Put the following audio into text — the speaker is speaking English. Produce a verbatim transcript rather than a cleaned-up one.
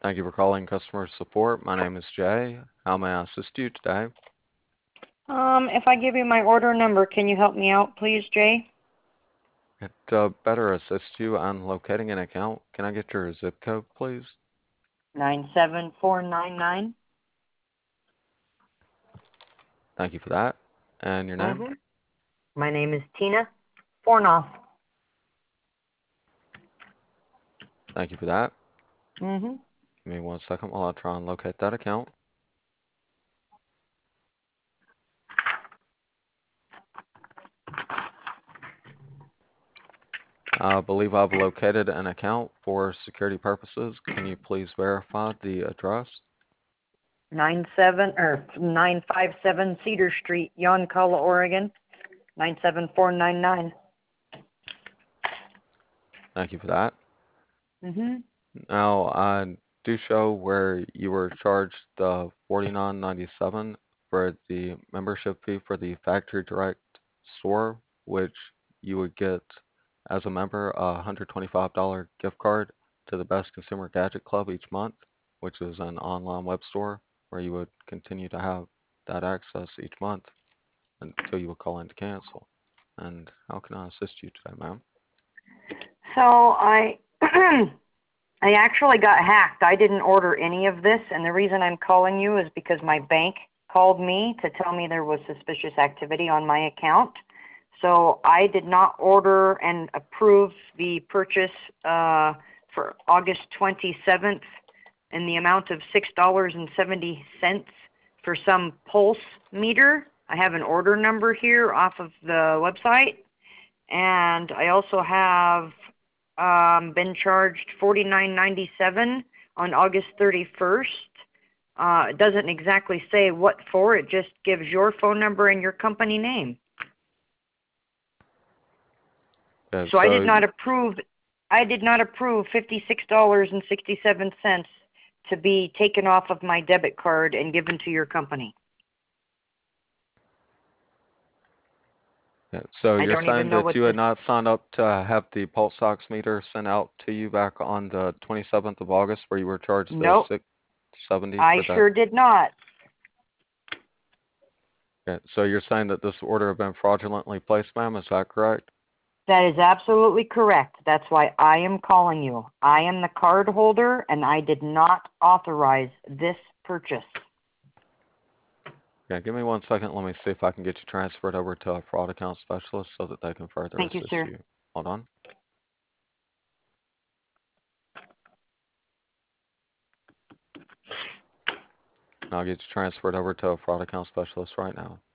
Thank you for calling customer support. My name is Jay. How may I assist you today? Um, if I give you my order number, can you help me out, please, Jay? To uh, better assist you on locating an account, can I get your zip code, please? Nine seven four nine nine. Thank you for that. And your name? Mm-hmm. My name is Tina Fornoff. Thank you for that. Mm-hmm. Give me one second while I try and locate that account. I believe I've located an account for security purposes. Can you please verify the address? Nine seven or nine five seven Cedar Street, Yoncalla, Oregon. Nine seven four nine nine. Thank you for that. Mm-hmm. Now, I do show where you were charged the forty-nine ninety-seven for the membership fee for the Factory Direct store, which you would get as a member a one hundred twenty-five dollar gift card to the Best Consumer Gadget Club each month, which is an online web store where you would continue to have that access each month until you would call in to cancel. And how can I assist you today, ma'am? So I I actually got hacked. I didn't order any of this, and the reason I'm calling you is because my bank called me to tell me there was suspicious activity on my account. So I did not order and approve the purchase uh, for August twenty-seventh in the amount of six dollars and seventy cents for some pulse meter. I have an order number here off of the website, and I also have um, been charged forty-nine ninety-seven on August thirty-first. Uh, it doesn't exactly say what for. It just gives your phone number and your company name. Yeah, So I did so not approve. I did not approve fifty-six dollars and sixty-seven cents to be taken off of my debit card and given to your company. Yeah, so I you're don't saying even know that what you had this. not signed up to have the pulse ox meter sent out to you back on the twenty-seventh of August, where you were charged the Nope, six seventy I for that? sure did not. Yeah, so you're saying that this order had been fraudulently placed, ma'am? Is that correct? That is absolutely correct. That's why I am calling you. I am the card holder, and I did not authorize this purchase. Yeah, give me one second. Let me see if I can get you transferred over to a fraud account specialist so that they can further Thank you, assist sir. you. Hold on. And I'll get you transferred over to a fraud account specialist right now.